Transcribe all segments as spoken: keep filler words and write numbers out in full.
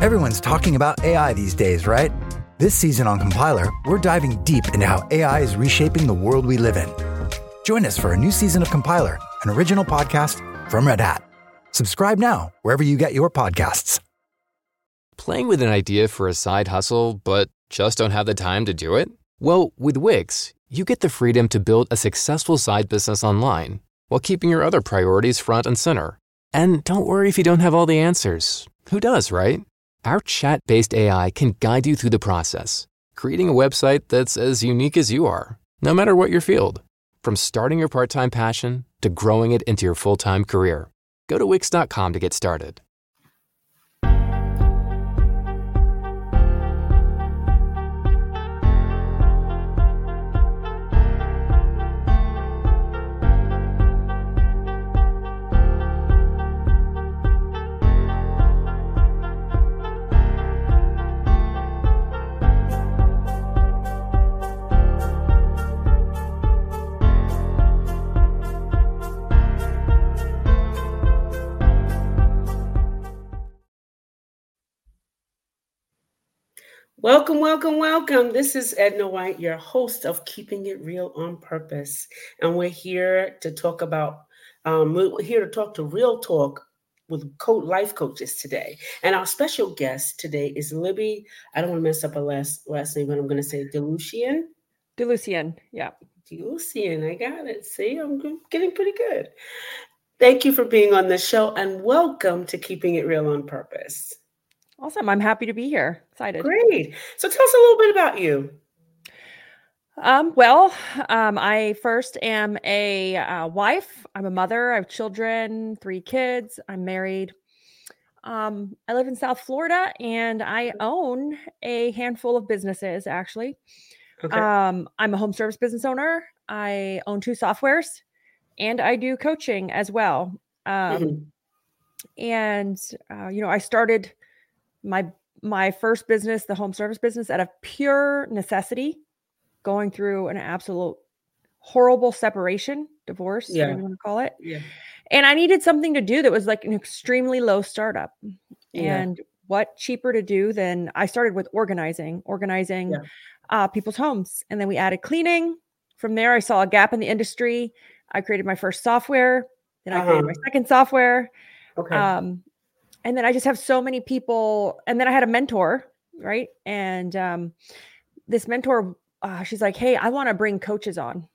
Everyone's talking about A I these days, right? This season on Compiler, we're diving deep into how A I is reshaping the world we live in. Join us for a new season of Compiler, an original podcast from Red Hat. Subscribe now wherever you get your podcasts. Playing with an idea for a side hustle, but just don't have the time to do it? Well, with Wix, you get the freedom to build a successful side business online while keeping your other priorities front and center. And don't worry if you don't have all the answers. Who does, right? Our chat-based A I can guide you through the process, creating a website that's as unique as you are, no matter what your field. From starting your part-time passion to growing it into your full-time career. Go to Wix dot com to get started. Welcome, welcome, welcome. This is Edna White, your host of Keeping It Real on Purpose. And we're here to talk about, um, we're here to talk to Real Talk with co- life coaches today. And our special guest today is Libby. I don't want to mess up her last, last name, but I'm going to say Delucian. Delucian, yeah. Delucian, I got it. See, I'm getting pretty good. Thank you for being on the show and welcome to Keeping It Real on Purpose. Awesome. I'm happy to be here. Excited. Great. So tell us a little bit about you. Um, well, um, I first am a uh, wife. I'm a mother. I have children, three kids. I'm married. Um, I live in South Florida and I own a handful of businesses, actually. Okay. Um, I'm a home service business owner. I own two softwares and I do coaching as well. Um, Mhm. And, uh, you know, I started my my first business, the home service business, out of pure necessity, going through an absolute horrible separation, divorce, Yeah. whatever you want to call it. Yeah. And I needed something to do that was like an extremely low startup. Yeah. And what cheaper to do than I started with organizing, organizing Yeah. uh, people's homes. And then we added cleaning. From there, I saw a gap in the industry. I created my first software. Then I created Uh-huh. my second software. Okay. Um, and then I just have so many people. And then I had a mentor, right? And um, this mentor, uh, she's like, hey, I want to bring coaches on.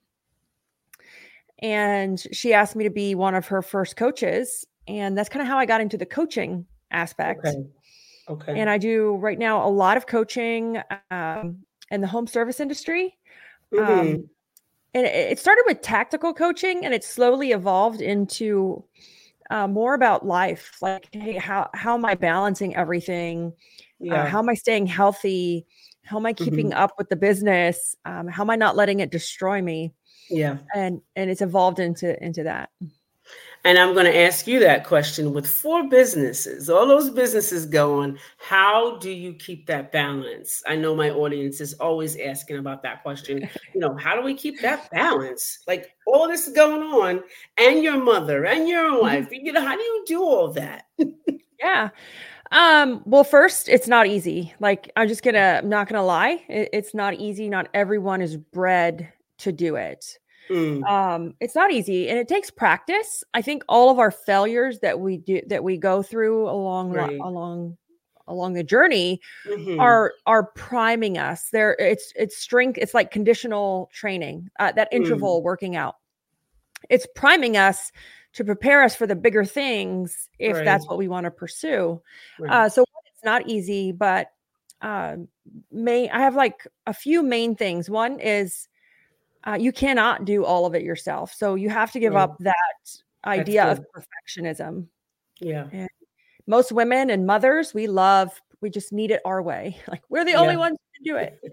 And she asked me to be one of her first coaches. And that's kind of how I got into the coaching aspect. Okay. Okay. And I do right now a lot of coaching um, in the home service industry. Mhm. Um, and it, it started with tactical coaching and it slowly evolved into uh, more about life. Like, hey, how, how am I balancing everything? Yeah. Uh, how am I staying healthy? How am I keeping Mhm. up with the business? Um, how am I not letting it destroy me? Yeah. And, and it's evolved into, into that. And I'm going to ask you that question with four businesses, all those businesses going, how do you keep that balance? I know my audience is always asking about that question. You know, how do we keep that balance? Like all this is going on and your mother and your wife, you know, how do you do all that? Yeah. Um, well, first, it's not easy. Like, I'm just gonna, I'm not gonna lie. It, it's not easy. Not everyone is bred to do it. Mm. Um, it's not easy and it takes practice. I think all of our failures that we do, that we go through along, li- Right. along, along the journey Mhm. are, are priming us there. It's, it's strength. It's like conditional training, uh, that Mm. interval working out. It's priming us to prepare us for the bigger things if Right. that's what we want to pursue. Right. Uh, so it's not easy, but um, may I have like a few main things. One is uh, you cannot do all of it yourself, so you have to give Right. up that idea of good. perfectionism. Yeah. And most women and mothers, we love, we just need it our way. Like we're the only Yeah. ones who can do it.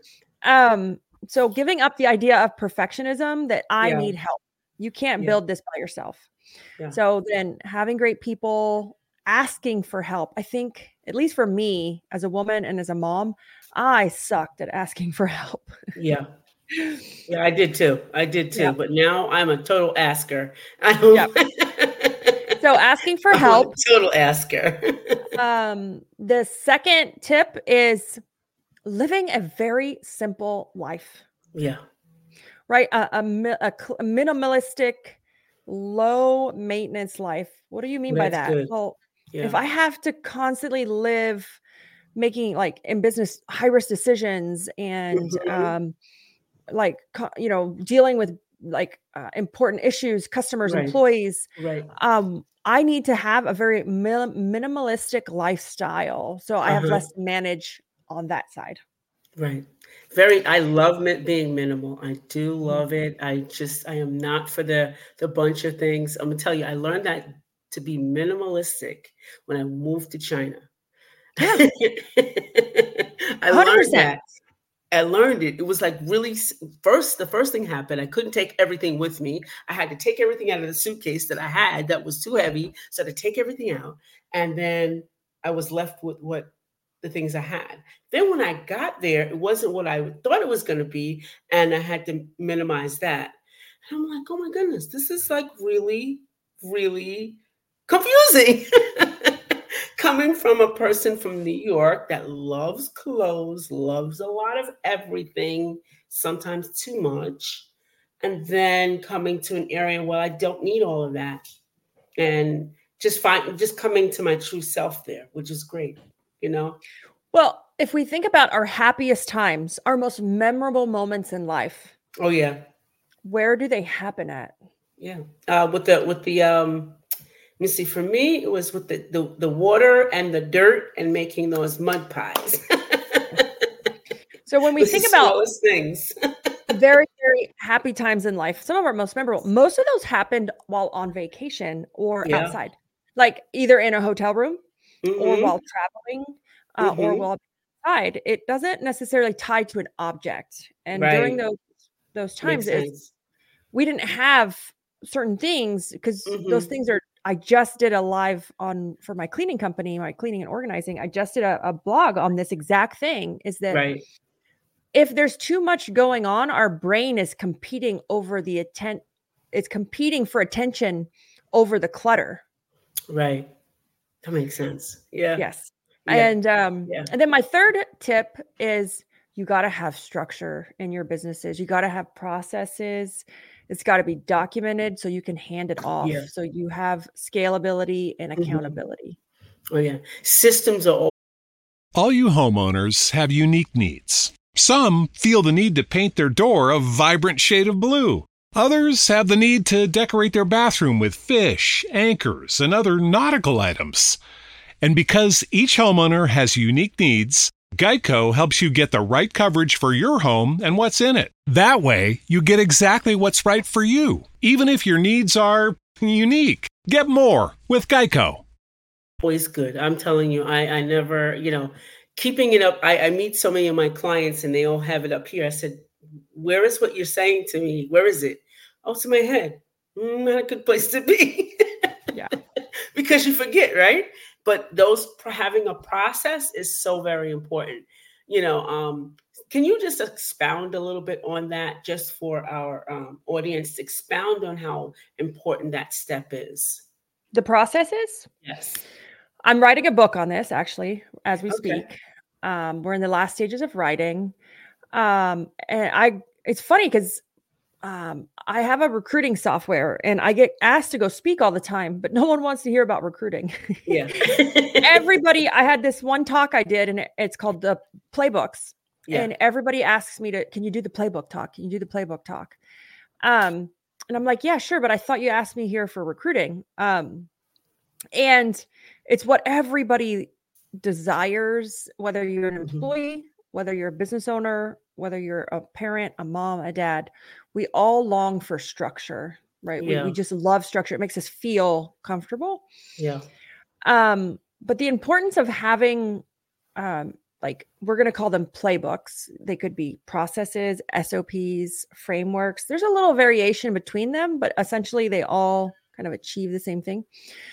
Um, so giving up the idea of perfectionism that I Yeah. need help. You can't Yeah. build this by yourself. Yeah. So then having great people asking for help. I think, at least for me as a woman and as a mom, I sucked at asking for help. Yeah. Yeah, I did too. I did too. Yeah. But now I'm a total asker. I don't. So asking for help. Total asker. um, the second tip is living a very simple life. Yeah. Right. A, a, a, a minimalistic, low maintenance life. What do you mean That's by that? good. Well, Yeah. if I have to constantly live making like in business high risk decisions and mm-hmm. um, like, you know, dealing with like uh, important issues, customers, right. employees, right. Um, I need to have a very min- minimalistic lifestyle. So I have uh-huh. less to manage on that side. Right. Very, I love mi- being minimal. I do love it. I just, I am not for the, the bunch of things. I'm gonna tell you, I learned that to be minimalistic when I moved to China. Yeah. I one hundred percent. learned that. I learned it. It was like really first, the first thing happened. I couldn't take everything with me. I had to take everything out of the suitcase that I had that was too heavy. So I had to take everything out. And then I was left with what the things I had. Then when I got there, it wasn't what I thought it was going to be. And I had to minimize that. And I'm like, oh my goodness, this is like really, really confusing. Coming from a person from New York that loves clothes, loves a lot of everything, sometimes too much, and then coming to an area where I don't need all of that, and just find just coming to my true self there, which is great, you know. Well, if we think about our happiest times, our most memorable moments in life, oh yeah, where do they happen at? Yeah, uh, with the with the um. You see, for me, it was with the, the, the water and the dirt and making those mud pies. So when we think about things, very, very happy times in life, some of our most memorable, most of those happened while on vacation or yeah. outside, like either in a hotel room mm-hmm. or while traveling uh, mm-hmm. or while outside. It doesn't necessarily tie to an object. And right. during those those times, it's, we didn't have certain things because mm-hmm. those things are, I just did a live on for my cleaning company, my cleaning and organizing. I just did a, a blog on this exact thing is that right. if there's too much going on, our brain is competing over the atten- it's competing for attention over the clutter. Right. That makes sense. Yeah. Yes. Yeah. And, um, yeah. and then my third tip is you got to have structure in your businesses. You got to have processes. It's got to be documented so you can hand it off. Yeah. So you have scalability and accountability. Mm-hmm. Oh yeah. Systems are all. All you homeowners have unique needs. Some feel the need to paint their door a vibrant shade of blue. Others have the need to decorate their bathroom with fish, anchors, and other nautical items. And because each homeowner has unique needs, Geico helps you get the right coverage for your home and what's in it. That way, you get exactly what's right for you, even if your needs are unique. Get more with Geico. Always good. I'm telling you, I, I never, you know, keeping it up. I, I meet so many of my clients and they all have it up here. I said, where is what you're saying to me? Where is it? Oh, it's in my head. Mm, not a good place to be. Yeah. Because you forget, right? But those having a process is so very important. You know, um, can you just expound a little bit on that just for our um, audience, expound on how important that step is? The process is? Yes. I'm writing a book on this actually, as we Okay. speak. Um, we're in the last stages of writing. Um, and I, it's funny because um, I have a recruiting software and I get asked to go speak all the time, but no one wants to hear about recruiting. Yeah. Everybody, I had this one talk I did and it, it's called the playbooks. Yeah. And everybody asks me to, can you do the playbook talk? Can you do the playbook talk? Um, and I'm like, yeah, sure. But I thought you asked me here for recruiting. Um, and it's what everybody desires, whether you're an employee, mm-hmm. whether you're a business owner, whether you're a parent, a mom, a dad, we all long for structure, right? Yeah. We, we just love structure. It makes us feel comfortable. Yeah. Um, but the importance of having, um, like, we're going to call them playbooks. They could be processes, S O Ps, frameworks. There's a little variation between them, but essentially they all kind of achieve the same thing.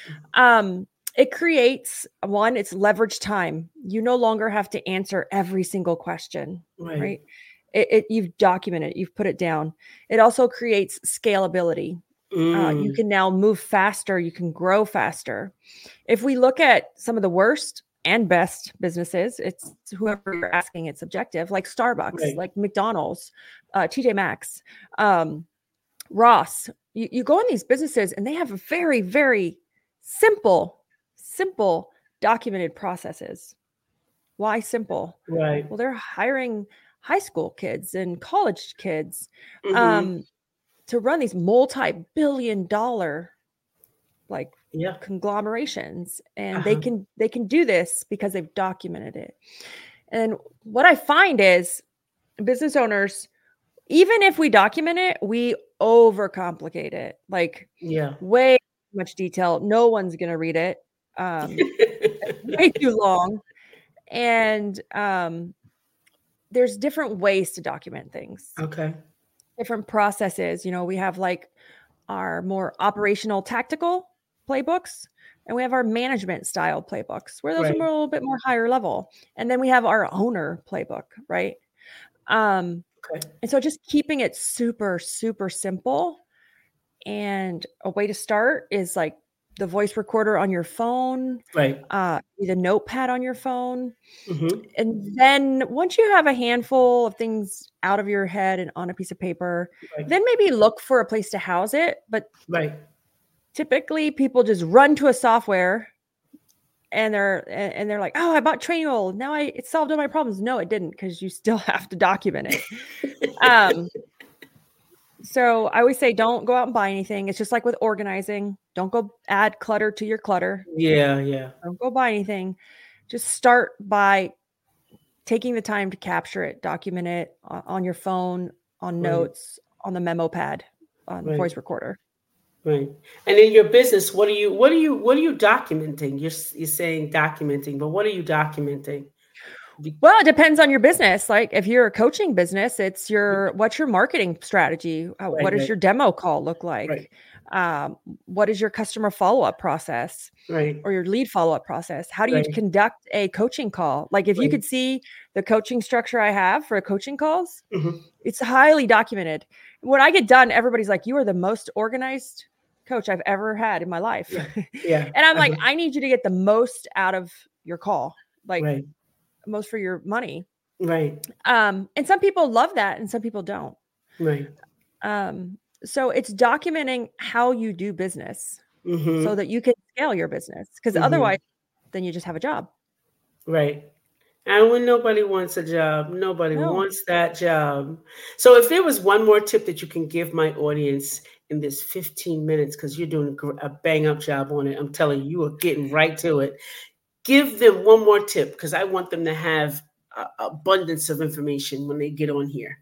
Um, It creates, one, it's leverage time. You no longer have to answer every single question, right? right? It, it, you've documented it, you've put it down. It also creates scalability. Mm. Uh, you can now move faster. You can grow faster. If we look at some of the worst and best businesses, it's whoever you're asking, it's subjective, like Starbucks, Right. like McDonald's, uh, T J Maxx, um, Ross. You, you go in these businesses and they have a very, very simple, simple documented processes. Why simple? Right. Well, they're hiring high school kids and college kids Mhm. um, to run these multi-billion dollar like Yeah. conglomerations, and they Uh-huh. can they can do this because they've documented it. And what I find is business owners, even if we document it, we overcomplicate it, like Yeah. way too much detail. No one's gonna read it. Um, way too long. And um, there's different ways to document things, Okay. different processes. You know, we have like our more operational tactical playbooks, and we have our management style playbooks where those Right. are more, a little bit more higher level. And then we have our owner playbook, right? Um, Okay. and so just keeping it super, super simple. And a way to start is like the voice recorder on your phone, Right. uh, the notepad on your phone. Mhm. And then once you have a handful of things out of your head and on a piece of paper, Right. then maybe look for a place to house it. But Right. typically people just run to a software and they're and and they're like, oh, I bought Trainual. Now I it solved all my problems. No, it didn't, because you still have to document it. um, so I always say, don't go out and buy anything. It's just like with organizing. Don't go add clutter to your clutter. Yeah. Yeah. Don't go buy anything. Just start by taking the time to capture it, document it o- on your phone, on Right. notes, on the memo pad, on the Right. voice recorder. Right. And in your business, what are you what are you what are you documenting? You're s- you're saying documenting, but what are you documenting? Be- Well, it depends on your business. Like if you're a coaching business, it's your what's your marketing strategy? Uh, Right. what does Right. your demo call look like? Right. Um, what is your customer follow-up process Right. or your lead follow-up process? How do you Right. conduct a coaching call? Like if you Right. could see the coaching structure I have for coaching calls, Mhm. it's highly documented. When I get done, everybody's like, you are the most organized coach I've ever had in my life. Yeah. Yeah. And I'm like, Uh-huh. I need you to get the most out of your call, like Right. most for your money. Right. Um, and some people love that and some people don't. Right. Um, so it's documenting how you do business so Mhm. that you can scale your business. Because Mhm. otherwise, then you just have a job. Right. And when nobody wants a job, nobody No. wants that job. So if there was one more tip that you can give my audience in this fifteen minutes, because you're doing a gr- a bang up job on it, I'm telling you, you are getting right to it. Give them one more tip, because I want them to have a abundance of information when they get on here.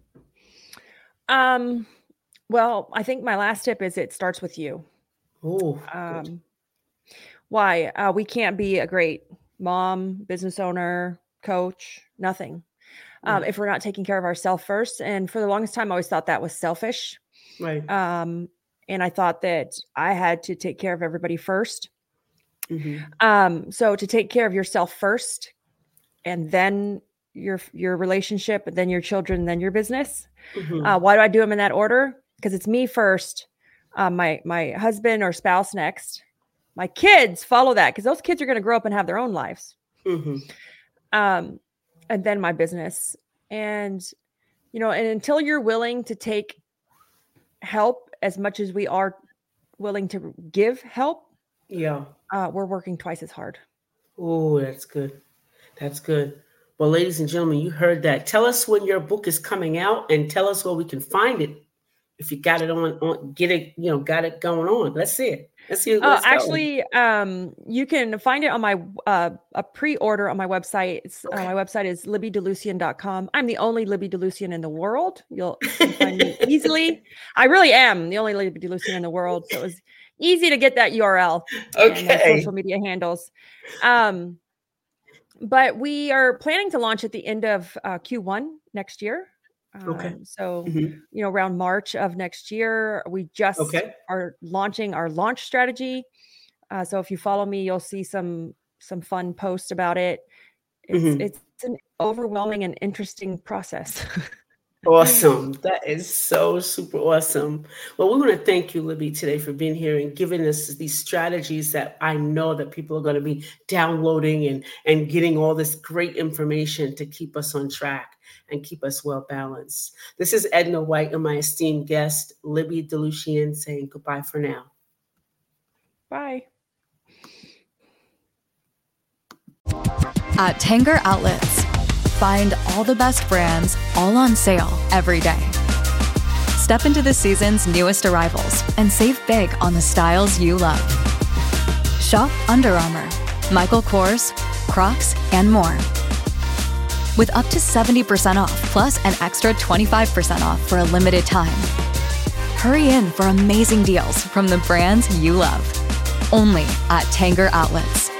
Um, well, I think my last tip is it starts with you. Oh, good. Um, why? Uh, we can't be a great mom, business owner, coach, nothing. Um, Right. if we're not taking care of ourselves first. And for the longest time, I always thought that was selfish. Right. Um, and I thought that I had to take care of everybody first. Mhm. Um, so to take care of yourself first, and then your your relationship, and then your children, then your business. Mhm. Uh, why do I do them in that order? Because it's me first, uh, my my husband or spouse next. My kids follow that, because those kids are going to grow up and have their own lives. Mhm. Um, and then my business. And you know, and until you're willing to take help as much as we are willing to give help, Yeah. uh, we're working twice as hard. Oh, that's good. That's good. Well, ladies and gentlemen, you heard that. Tell us when your book is coming out, and tell us where we can find it. If you got it on, on get it, you know, got it going on. Let's see it. Let's see where Uh, it's going. actually, um, you can find it on my uh, a pre-order on my website. It's, Okay. uh, my website is libby delucian dot com. I'm the only Libby Delucian in the world. You'll you can find me easily. I really am the only Libby Delucian in the world. So it was easy to get that U R L and my Okay. social media handles. Um, but we are planning to launch at the end of uh, Q one next year. Okay. Um, so, Mhm. you know, around March of next year, we just Okay. are launching our launch strategy. Uh, so if you follow me, you'll see some some fun posts about it. It's Mhm. it's an overwhelming and interesting process. Awesome. That is so super awesome. Well, we want to thank you, Libby, today for being here and giving us these strategies that I know that people are going to be downloading and, and getting all this great information to keep us on track and keep us well balanced. This is Edna White and my esteemed guest, Libby DeLucian, saying goodbye for now. Bye. At Tanger Outlets, find all the best brands, all on sale every day. Step into the season's newest arrivals and save big on the styles you love. Shop Under Armour, Michael Kors, Crocs, and more. With up to seventy percent off, plus an extra twenty-five percent off for a limited time. Hurry in for amazing deals from the brands you love. Only at Tanger Outlets.